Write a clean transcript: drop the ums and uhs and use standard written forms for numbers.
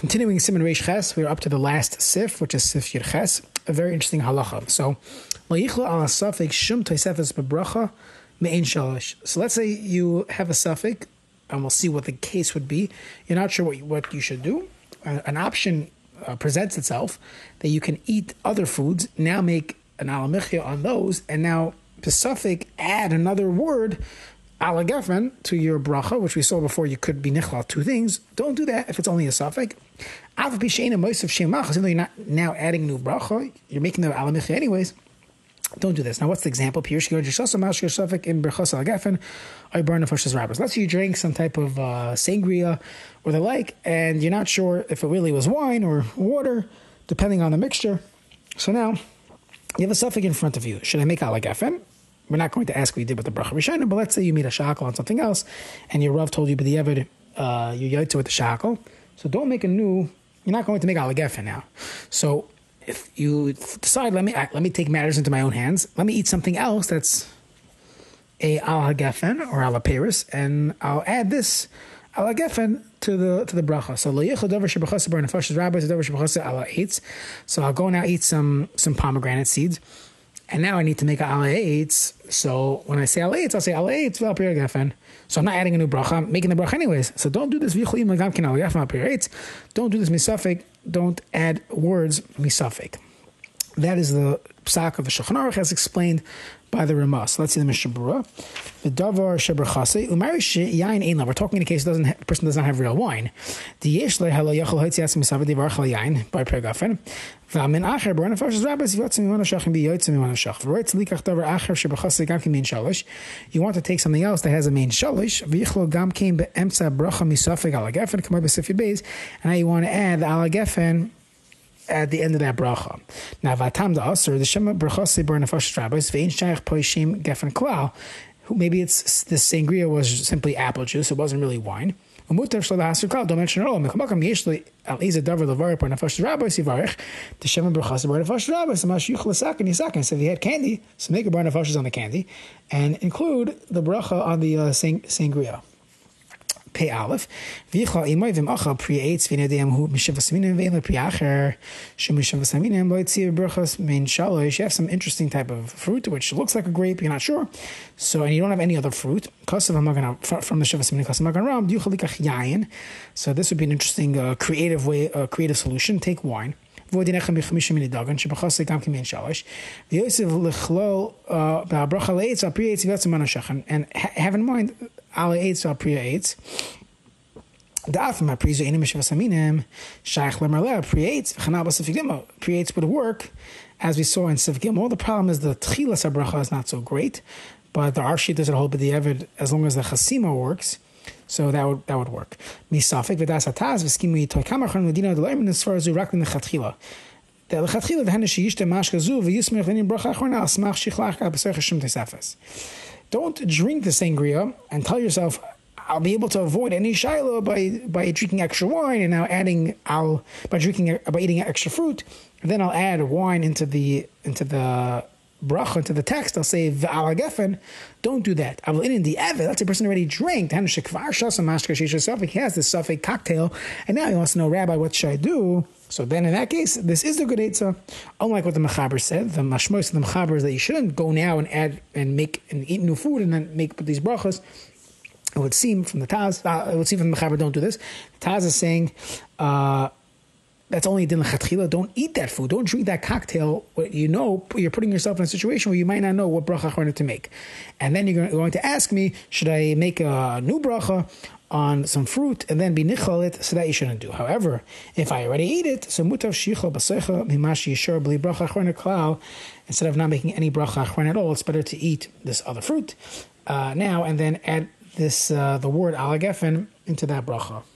Continuing Siman Reish Ches, we're up to the last sif, which is sif Yud Ches. A very interesting halacha. So, so let's say you have a suffix, and we'll see what the case would be. You're not sure what you should do. An option presents itself that you can eat other foods, now make an alamichya on those, and now the suffix add another word, ala gefen, to your bracha, which we saw before you could be nichlal two things. Don't do that if it's only a suffix. Even though you're not now adding new bracha, you're making the alamichya anyways. Don't do this. Now, what's the example? Let's say you drink some type of sangria or the like, and you're not sure if it really was wine or water, depending on the mixture. So now, you have a suffix in front of you. Should I make ala gefen? We're not going to ask what you did with the bracha rishona, but let's say you made a shackle on something else, and your Rav told you, but the evid, you yaitzu with the shackle. So don't make a new, you're not going to make ala gefen now. So if you decide, let me take matters into my own hands, let me eat something else that's a ala gefen or ala peris, and I'll add this ala gefen to the bracha. So lo yichol davar shebachasa bar nefashos rabbis davar shebachasa ala eitz. So I'll go now eat some pomegranate seeds, and now I need to make a ala eitz. So when I say ala eitz, I'll say ala eitz vel pir gefen. So I'm not adding a new bracha, I'm making the bracha anyways. So don't do this. Don't do this misafik. Don't add words misafik. That is the psak of the Shulchan Aruch as explained by the Ramah. So let's see the Mishnah Berurah. The davar shebrachase umarish yain ein. We're talking in a case the person does not have real wine. The yesh le halo yachol hotzias misafik divar chal yain by pregafen. V'amin acher bar nefashos rabbis yotzim mimana shach and biyotzim mimana shach. V'roitz likach davar acher shebrachase gam kein shalish. You want to take something else that has a main shalish. V'yichlo gam kein beemtza bracha misafik ala gefen kamar b'sifid beis. And now you want to add the ala gefen at the end of that bracha. Now, vatam da aser the shema brachase bar nefashos rabbis ve'in shayach poishim gefen klal. Maybe it's the sangria was simply apple juice; it wasn't really wine. Umutar shlo haser klal. Don't mention it all. Mechamakam yeshli al iza davar levar bar nefashos rabbis yivarich the shema brachase bar nefashos rabbis amash yuchel sakin yisakin. So if you had candy, so make a bar nefashos on the candy, and include the bracha on the sangria. Pei Aleph, v'yichal imay v'machal pri eitz v'nediyam hu mishivas minim v'ein pri acher shemishivas minim lo yitzir brachas mein shalosh. You have some interesting type of fruit which looks like a grape, you're not sure, so and you don't have any other fruit. Kasav hamagan from the shivas minim kasav hamagan ram yuchal likach yayin. So this would be an interesting, creative way, creative solution. Take wine. And have in mind, ala eitz al priya eitz. Pre-eitz would work, as we saw in Sif Gimel. The problem is the tchilas bracha is not so great, but the Arshi doesn't hold, but the Evid, as long as the chasima works, so that would work. Misafik v'das ataz v'skimu yitoy kamachon medina delayim as far as urak in the chatchila. The lechatchila v'hana sheyishte mashkazu v'yismech v'nim bracha achorna al smach shichlach al b'ser chashim tesafes. Don't drink the sangria and tell yourself, I'll be able to avoid any shiloh by drinking extra wine, and now by eating extra fruit, and then I'll add wine into the bracha, into the text. I'll say v'ala gefen. Don't do that. I will in the evid. That's a person already drank. He has this suffix cocktail, and now he wants to know, Rabbi, what should I do? So then in that case, this is the good eitzah. Unlike what the Mechaber said, the mashmos of the Mechaber is that you shouldn't go now and add and make and eat new food and then make these brachas. It would seem from the Taz, it would seem from the Mechaber, don't do this. The Taz is saying, that's only din l'chatchila. Don't eat that food. Don't drink that cocktail. You're putting yourself in a situation where you might not know what bracha achronim to make. And then you're going to ask me, should I make a new bracha on some fruit and then be nichal it? So that you shouldn't do. However, if I already eat it, so mutav shichol b'seicha mimash yishar b'li bracha achronim klal. Instead of not making any bracha achronim at all, it's better to eat this other fruit now and then add this the word ala gefen into that bracha.